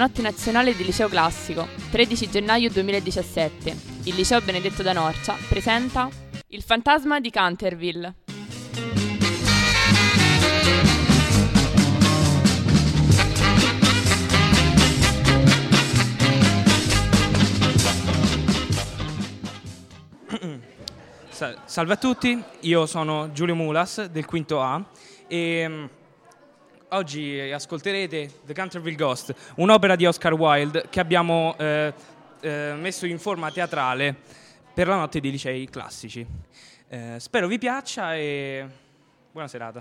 Notte Nazionale del Liceo Classico, 13 gennaio 2017. Il Liceo Benedetto da Norcia presenta Il fantasma di Canterville. Salve a tutti, io sono Giulio Mulas del quinto A e oggi ascolterete The Canterville Ghost, un'opera di Oscar Wilde che abbiamo messo in forma teatrale per la notte dei licei classici. Spero vi piaccia e buona serata.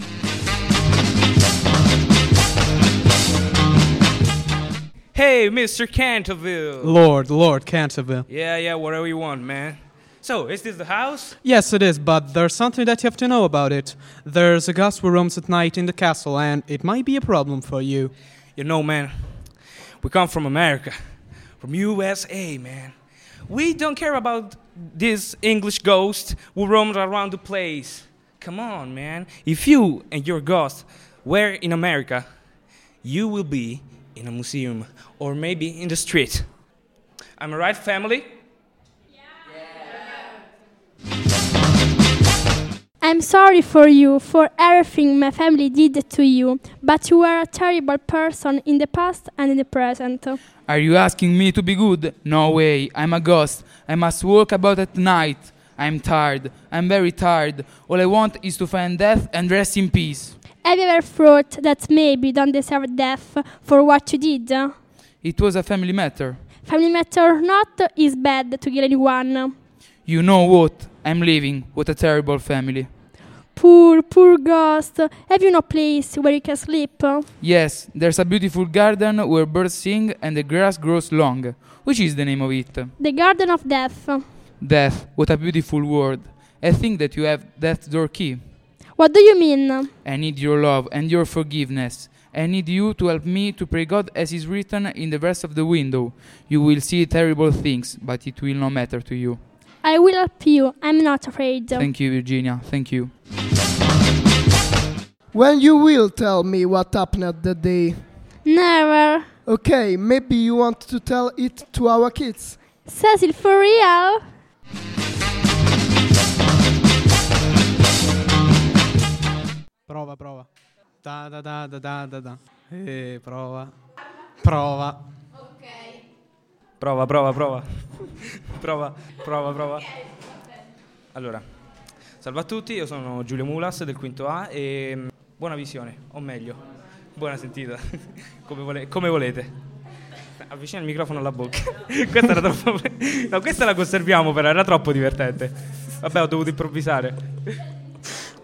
Hey, Mr. Canterville! Lord Canterville. Yeah, whatever you want, man. So, is this the house? Yes, it is, but there's something that you have to know about it. There's a ghost who roams at night in the castle, and it might be a problem for you. You know, man, we come from America, from USA, man. We don't care about this English ghost who roams around the place. Come on, man. If you and your ghost were in America, you will be in a museum or maybe in the street. Am I right, family? I'm sorry for you, for everything my family did to you, but you were a terrible person in the past and in the present. Are you asking me to be good? No way, I'm a ghost. I must walk about at night. I'm tired, I'm very tired. All I want is to find death and rest in peace. Have you ever thought that maybe you don't deserve death for what you did? It was a family matter. Family matter or not, is bad to kill anyone. You know what? I'm leaving. What a terrible family. Poor ghost. Have you no place where you can sleep? Yes, there's a beautiful garden where birds sing and the grass grows long. Which is the name of it? The Garden of Death. Death. What a beautiful word. I think that you have death's door key. What do you mean? I need your love and your forgiveness. I need you to help me to pray God as is written in the verse of the window. You will see terrible things, but it will not matter to you. I will help you. I'm not afraid. Thank you, Virginia. Thank you. When you will tell me what happened that day? Never. Okay, maybe you want to tell it to our kids. Cecil, for real? Prova. Da. Prova. Ok. Prova. Allora, salve a tutti, io sono Giulio Mulas del quinto A e buona visione, o meglio, buona sentita, come volete. Avvicina il microfono alla bocca. Questa era troppo... No, questa la conserviamo però, era troppo divertente. Vabbè, ho dovuto improvvisare.